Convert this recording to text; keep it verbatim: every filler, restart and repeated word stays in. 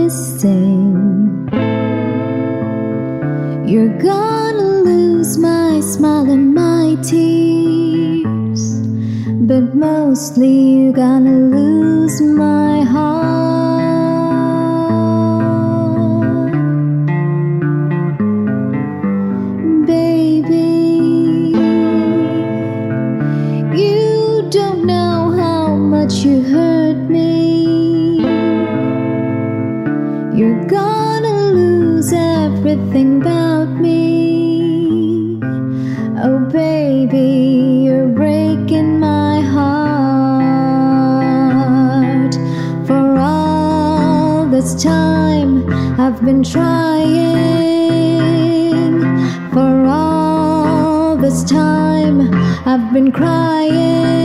missing. You're gonna lose my smile and my tears, but mostly you're gonna lose my heart. Baby, you don't know how much you hurt me. You're gonna lose everything about me. Oh baby, you're breaking my heart. For all this time I've been trying. For all this time I've been crying.